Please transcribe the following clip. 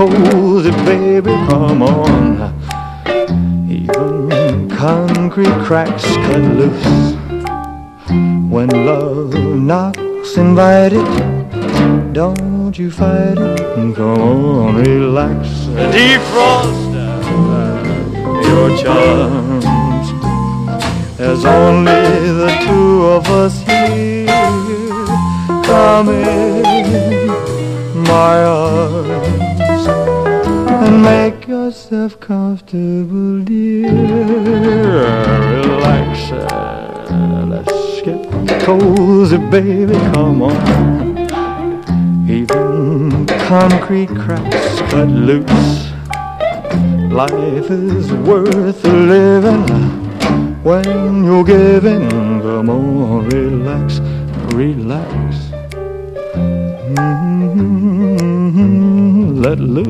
cozy, baby, come on. Even concrete cracks cut loose. When love knocks invited, don't you fight it. Come on, relax. Defrost your charms. There's only the two of us here. Come in my arms and make yourself comfortable, dear. Relax, let's get cozy, baby, come on. Even concrete cracks cut loose. Life is worth living when you're giving. Come on, relax, relax. Let loose.